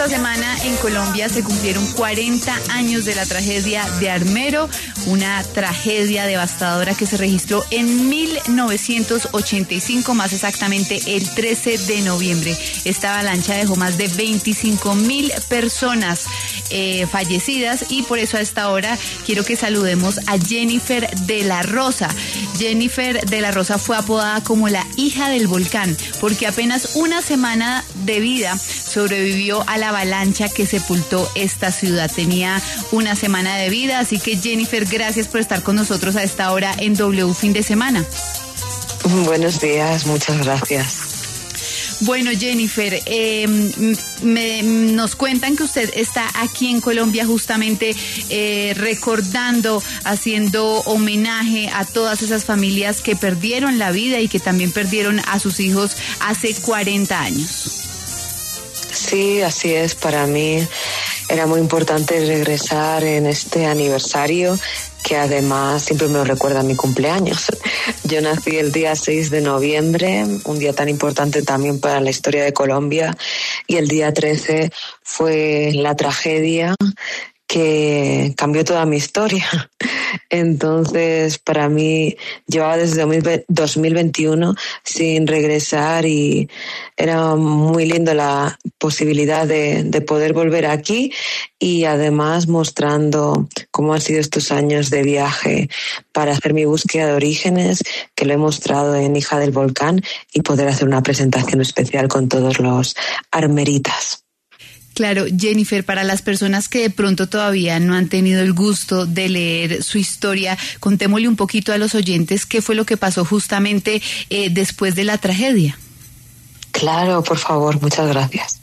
esta semana en Colombia se cumplieron 40 años de la tragedia de Armero, una tragedia devastadora que se registró en 1985, más exactamente el 13 de noviembre. Esta avalancha dejó más de 25,000 personas fallecidas, y por eso a esta hora quiero que saludemos a Jennifer de la Rosa. Jennifer de la Rosa fue apodada como la hija del volcán porque apenas una semana de vida sobrevivió a la avalancha que sepultó esta ciudad. Tenía una semana de vida, así que Jennifer, gracias por estar con nosotros a esta hora en W Fin de Semana. Buenos días, muchas gracias. Bueno, Jennifer, nos cuentan que usted está aquí en Colombia justamente recordando, haciendo homenaje a todas esas familias que perdieron la vida y que también perdieron a sus hijos hace 40 años. Sí, así es. Para mí era muy importante regresar en este aniversario, que además siempre me lo recuerda a mi cumpleaños. Yo nací el día 6 de noviembre, un día tan importante también para la historia de Colombia, y el día 13 fue la tragedia que cambió toda mi historia. Entonces, para mí, llevaba desde 2021 sin regresar, y era muy lindo la posibilidad de poder volver aquí, y además mostrando cómo han sido estos años de viaje para hacer mi búsqueda de orígenes, que lo he mostrado en Hija del Volcán, y poder hacer una presentación especial con todos los armeritas. Claro, Jennifer, para las personas que de pronto todavía no han tenido el gusto de leer su historia, contémosle un poquito a los oyentes qué fue lo que pasó justamente después de la tragedia. Claro, por favor, muchas gracias.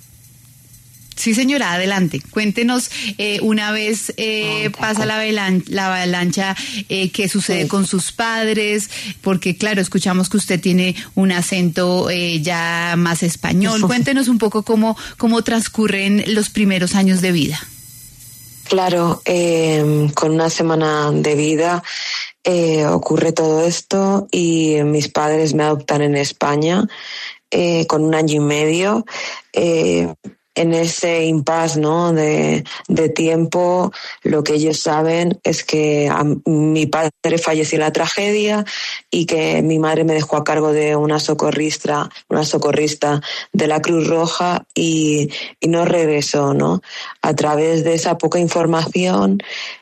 Sí, señora, adelante. Cuéntenos, una vez pasa la avalancha, ¿qué sucede con sus padres? Porque, claro, escuchamos que usted tiene un acento ya más español. Cuéntenos un poco cómo transcurren los primeros años de vida. Claro, con una semana de vida ocurre todo esto, y mis padres me adoptan en España con 1 año y medio. En ese impasse, ¿no?, de tiempo, lo que ellos saben es que mi padre falleció en la tragedia y que mi madre me dejó a cargo de una socorrista de la Cruz Roja, y no regresó, ¿no? A través de esa poca información,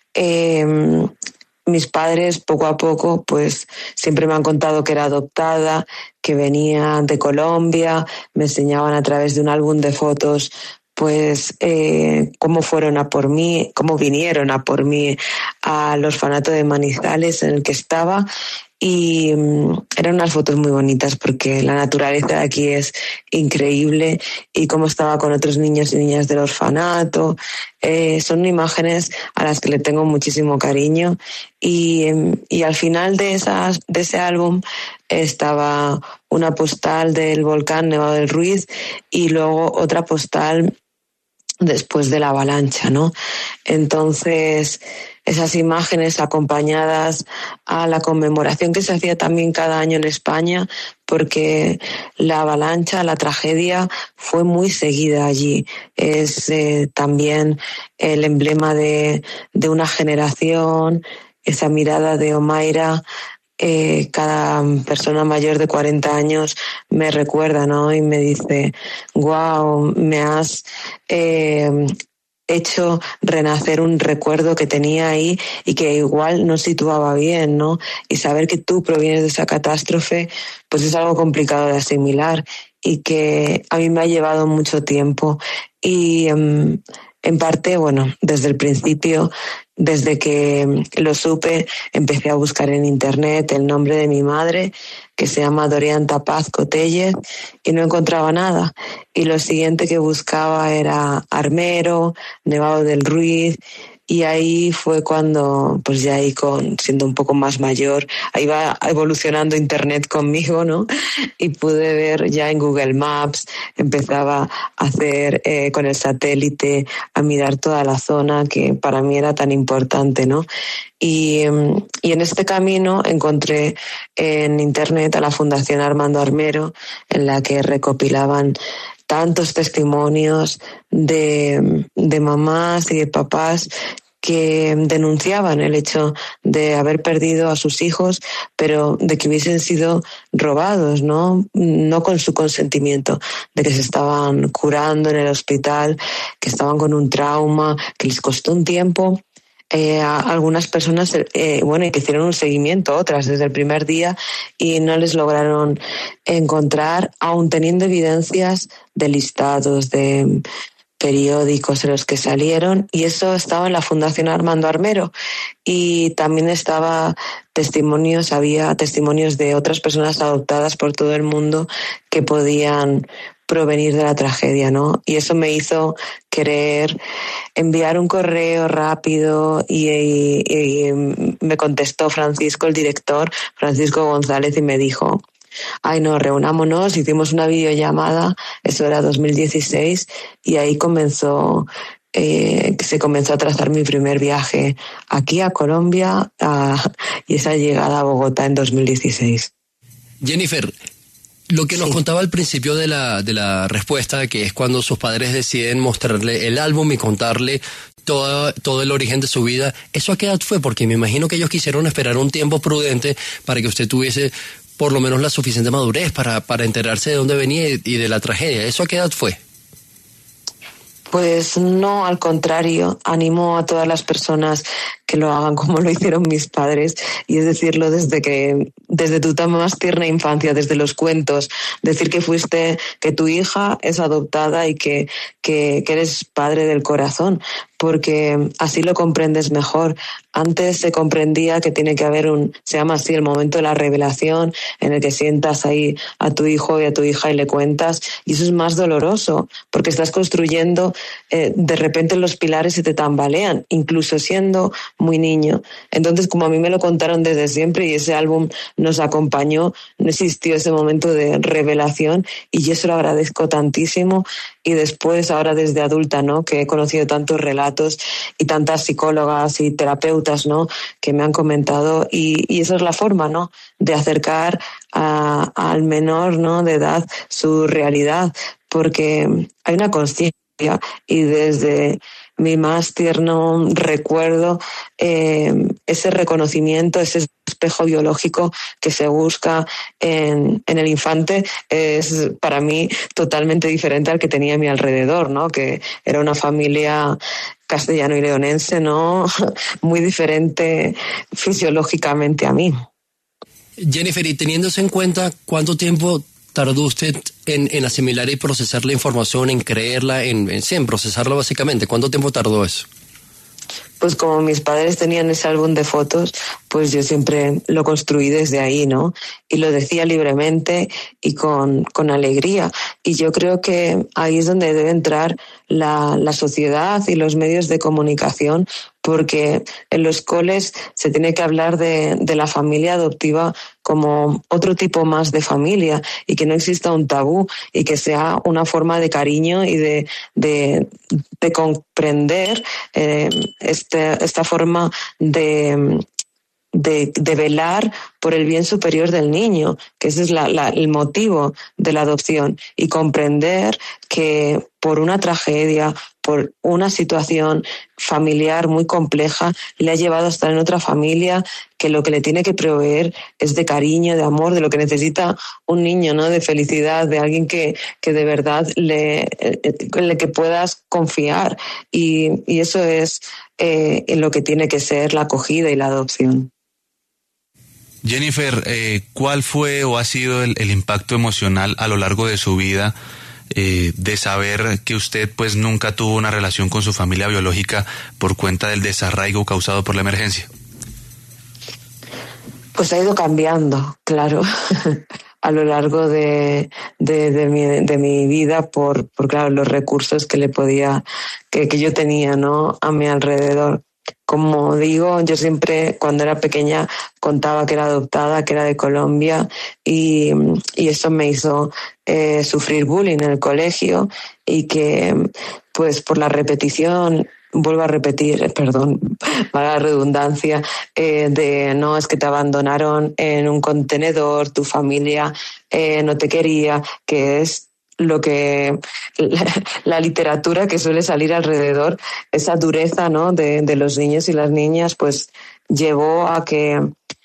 mis padres poco a poco pues siempre me han contado que era adoptada, que venía de Colombia, me enseñaban a través de un álbum de fotos pues cómo fueron a por mí, cómo vinieron a por mí al orfanato de Manizales en el que estaba. Y eran unas fotos muy bonitas porque la naturaleza de aquí es increíble, y cómo estaba con otros niños y niñas del orfanato. Son imágenes a las que le tengo muchísimo cariño, y al final de ese álbum estaba una postal del volcán Nevado del Ruiz, y luego otra postal después de la avalancha, ¿no? Entonces, esas imágenes acompañadas a la conmemoración que se hacía también cada año en España, porque la avalancha, la tragedia, fue muy seguida allí. Es también el emblema de una generación, esa mirada de Omaira. Cada persona mayor de 40 años me recuerda, ¿no? Y me dice, wow, me has hecho renacer un recuerdo que tenía ahí y que igual no situaba bien, ¿no? Y saber que tú provienes de esa catástrofe, pues es algo complicado de asimilar, y que a mí me ha llevado mucho tiempo. Y en parte, bueno, desde el principio, desde que lo supe, empecé a buscar en internet el nombre de mi madre, que se llama Dorianta Paz Cotellez, y no encontraba nada. Y lo siguiente que buscaba era Armero, Nevado del Ruiz, y ahí fue cuando, pues ya ahí siendo un poco más mayor, ahí va evolucionando internet conmigo, ¿no? Y pude ver ya en Google Maps, empezaba a hacer con el satélite, a mirar toda la zona que para mí era tan importante, ¿no? Y en este camino encontré en internet a la Fundación Armando Armero, en la que recopilaban tantos testimonios de mamás y de papás que denunciaban el hecho de haber perdido a sus hijos, pero de que hubiesen sido robados, ¿no? No con su consentimiento, de que se estaban curando en el hospital, que estaban con un trauma, que les costó un tiempo. A algunas personas, y que hicieron un seguimiento, otras desde el primer día, y no les lograron encontrar, aun teniendo evidencias de listados, de periódicos en los que salieron, y eso estaba en la Fundación Armando Armero, y también había testimonios de otras personas adoptadas por todo el mundo que podían provenir de la tragedia, ¿no? Y eso me hizo querer enviar un correo rápido y me contestó Francisco, el director, Francisco González, y me dijo: ay, no, reunámonos. Hicimos una videollamada, eso era 2016, y ahí se comenzó a trazar mi primer viaje aquí a Colombia y esa llegada a Bogotá en 2016. Jennifer, lo que nos contaba al principio de la respuesta, que es cuando sus padres deciden mostrarle el álbum y contarle todo el origen de su vida, ¿eso a qué edad fue? Porque me imagino que ellos quisieron esperar un tiempo prudente para que usted tuviese por lo menos la suficiente madurez para enterarse de dónde venía y de la tragedia. ¿Eso a qué edad fue? Pues no, al contrario, animo a todas las personas que lo hagan como lo hicieron mis padres, y es decirlo desde tu tan más tierna infancia, desde los cuentos, decir que tu hija es adoptada y que eres padre del corazón, porque así lo comprendes mejor. Antes se comprendía que tiene que haber se llama así, el momento de la revelación, en el que sientas ahí a tu hijo y a tu hija y le cuentas, y eso es más doloroso, porque estás construyendo, de repente los pilares se te tambalean, incluso siendo muy niño. Entonces, como a mí me lo contaron desde siempre y ese álbum nos acompañó, no existió ese momento de revelación, y yo eso lo agradezco tantísimo. Y después, ahora desde adulta, ¿no?, que he conocido tantos relatos y tantas psicólogas y terapeutas, ¿no?, que me han comentado, y esa es la forma, ¿no?, de acercar al menor, ¿no?, de edad su realidad, porque hay una conciencia, y desde mi más tierno recuerdo, ese reconocimiento, ese espejo biológico que se busca en el infante, es para mí totalmente diferente al que tenía a mi alrededor, ¿no?, que era una familia castellano y leonense, ¿no?, muy diferente fisiológicamente a mí. Jennifer, y teniéndose en cuenta cuánto tiempo tardó usted en asimilar y procesar la información, en creerla, en procesarla básicamente, ¿cuánto tiempo tardó eso? Pues como mis padres tenían ese álbum de fotos, pues yo siempre lo construí desde ahí, ¿no? Y lo decía libremente y con alegría. Y yo creo que ahí es donde debe entrar la sociedad y los medios de comunicación, porque en los coles se tiene que hablar de la familia adoptiva como otro tipo más de familia, y que no exista un tabú, y que sea una forma de cariño y de comprender esta forma de velar por el bien superior del niño, que ese es el motivo de la adopción, y comprender que por una tragedia, por una situación familiar muy compleja, le ha llevado a estar en otra familia, que lo que le tiene que proveer es de cariño, de amor, de lo que necesita un niño, ¿no?, de felicidad, de alguien que de verdad en el que puedas confiar, y eso es en lo que tiene que ser la acogida y la adopción. Jennifer, ¿cuál fue o ha sido el impacto emocional a lo largo de su vida de saber que usted pues nunca tuvo una relación con su familia biológica por cuenta del desarraigo causado por la emergencia? Pues ha ido cambiando, claro, a lo largo de mi vida por claro, los recursos que yo tenía, ¿no?, a mi alrededor. Como digo, yo siempre, cuando era pequeña, contaba que era adoptada, que era de Colombia, y eso me hizo sufrir bullying en el colegio, y que, pues, por la repetición, vuelvo a repetir, perdón, para la redundancia, no, es que te abandonaron en un contenedor, tu familia no te quería, que es lo que la literatura que suele salir alrededor, esa dureza, ¿no?, de los niños y las niñas, pues llevó a que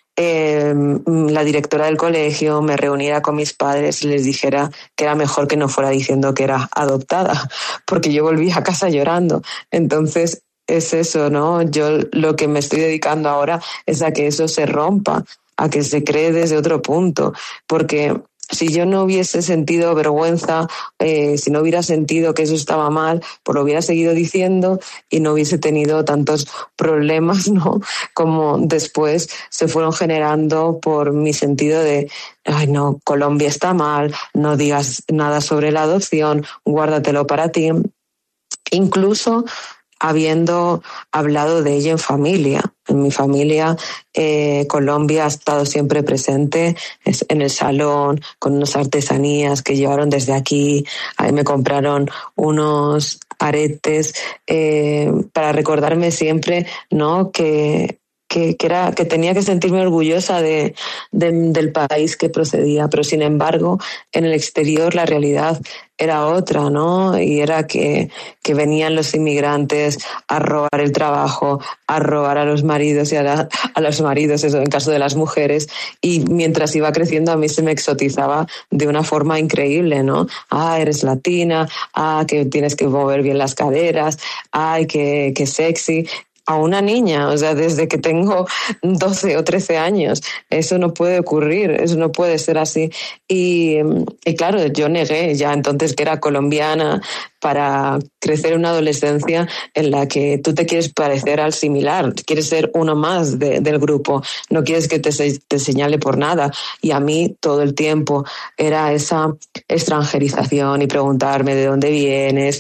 la directora del colegio me reuniera con mis padres y les dijera que era mejor que no fuera diciendo que era adoptada, porque yo volví a casa llorando. Entonces es eso, ¿no? Yo lo que me estoy dedicando ahora es a que eso se rompa, a que se cree desde otro punto, porque si yo no hubiese sentido vergüenza, si no hubiera sentido que eso estaba mal, pues lo hubiera seguido diciendo y no hubiese tenido tantos problemas, ¿no?, como después se fueron generando por mi sentido de, ay no, Colombia está mal, no digas nada sobre la adopción, guárdatelo para ti. Incluso habiendo hablado de ello en familia. En mi familia, Colombia ha estado siempre presente en el salón, con unas artesanías que llevaron desde aquí. Ahí me compraron unos aretes para recordarme siempre, ¿no?, que tenía que sentirme orgullosa del país que procedía, pero sin embargo en el exterior la realidad era otra, ¿no? Y era que venían los inmigrantes a robar el trabajo, a robar a los maridos y a los maridos, eso en caso de las mujeres, y mientras iba creciendo a mí se me exotizaba de una forma increíble, ¿no? Ah, eres latina, ah, que tienes que mover bien las caderas, ay, que sexy. A una niña, o sea, desde que tengo 12 o 13 años. Eso no puede ocurrir, eso no puede ser así. Y claro, yo negué ya entonces que era colombiana para crecer en una adolescencia en la que tú te quieres parecer al similar, quieres ser uno más del grupo, no quieres que te señale por nada. Y a mí todo el tiempo era esa extranjerización y preguntarme de dónde vienes,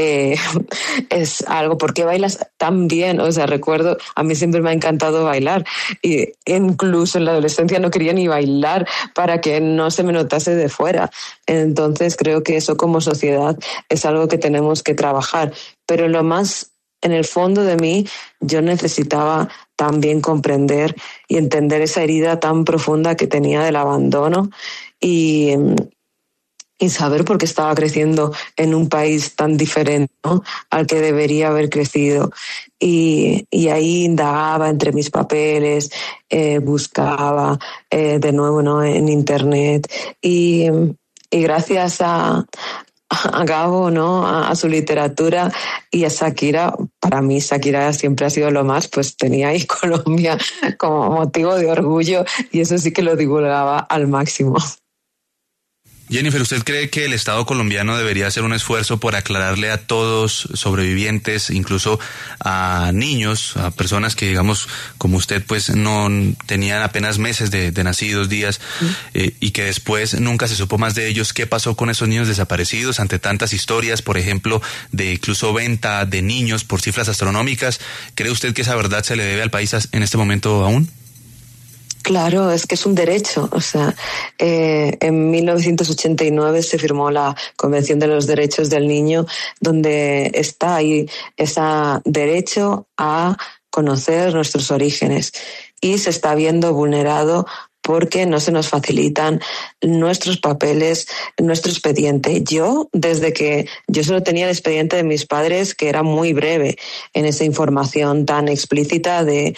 es algo, ¿por qué bailas tan bien? O sea, recuerdo, a mí siempre me ha encantado bailar y incluso en la adolescencia no quería ni bailar para que no se me notase de fuera. Entonces creo que eso como sociedad es algo que tenemos que trabajar, pero lo más en el fondo de mí yo necesitaba también comprender y entender esa herida tan profunda que tenía del abandono y saber por qué estaba creciendo en un país tan diferente, ¿no?, al que debería haber crecido. Y ahí indagaba entre mis papeles, buscaba de nuevo, ¿no?, en internet y gracias a Gabo, ¿no?, a su literatura y a Shakira, para mí Shakira siempre ha sido lo más, pues tenía ahí Colombia como motivo de orgullo y eso sí que lo divulgaba al máximo. Jennifer, ¿usted cree que el Estado colombiano debería hacer un esfuerzo por aclararle a todos sobrevivientes, incluso a niños, a personas que, digamos, como usted, pues no tenían apenas meses de nacidos, días, y que después nunca se supo más de ellos? ¿Qué pasó con esos niños desaparecidos ante tantas historias, por ejemplo, de incluso venta de niños por cifras astronómicas? ¿Cree usted que esa verdad se le debe al país en este momento aún? Claro, es que es un derecho. O sea, en 1989 se firmó la Convención de los Derechos del Niño, donde está ahí ese derecho a conocer nuestros orígenes y se está viendo vulnerado porque no se nos facilitan nuestros papeles, nuestro expediente. Desde que yo solo tenía el expediente de mis padres, que era muy breve en esa información tan explícita de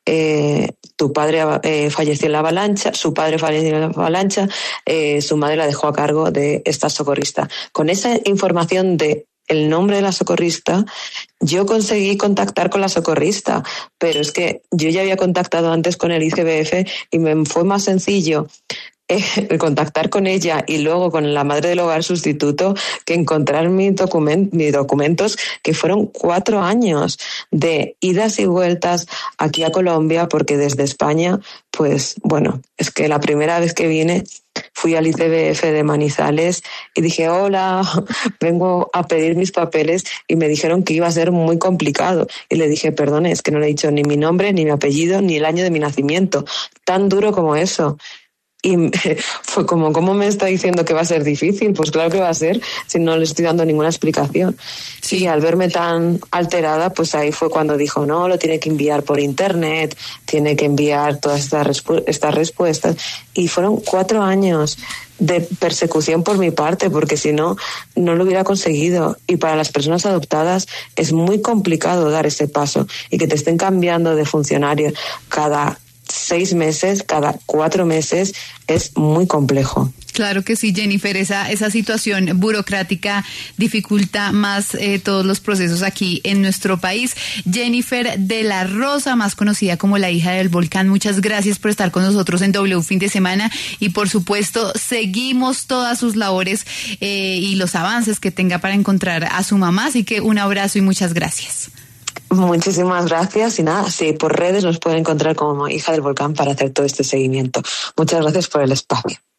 tu padre falleció en la avalancha, su padre falleció en la avalancha, su madre la dejó a cargo de esta socorrista. Con esa información de el nombre de la socorrista, yo conseguí contactar con la socorrista, pero es que yo ya había contactado antes con el ICBF y me fue más sencillo contactar con ella y luego con la madre del hogar sustituto que encontrar mis documentos, que fueron 4 años de idas y vueltas aquí a Colombia, porque desde España, pues bueno, es que la primera vez que vine fui al ICBF de Manizales y dije, hola, vengo a pedir mis papeles, y me dijeron que iba a ser muy complicado. Y le dije, perdone, es que no le he dicho ni mi nombre, ni mi apellido, ni el año de mi nacimiento. Tan duro como eso. Y fue como, ¿cómo me está diciendo que va a ser difícil? Pues claro que va a ser, si no le estoy dando ninguna explicación. Sí, y al verme tan alterada, pues ahí fue cuando dijo, no, lo tiene que enviar por internet, tiene que enviar todas estas respuestas. Y fueron 4 años de persecución por mi parte, porque si no, no lo hubiera conseguido. Y para las personas adoptadas es muy complicado dar ese paso y que te estén cambiando de funcionario cada 6 meses, cada 4 meses, es muy complejo. Claro que sí, Jennifer, esa situación burocrática dificulta más todos los procesos aquí en nuestro país. Jennifer de la Rosa, más conocida como la hija del volcán, muchas gracias por estar con nosotros en W Fin de Semana y por supuesto seguimos todas sus labores y los avances que tenga para encontrar a su mamá, así que un abrazo y muchas gracias. Muchísimas gracias y nada, sí, por redes nos pueden encontrar como Hija del Volcán para hacer todo este seguimiento. Muchas gracias por el espacio.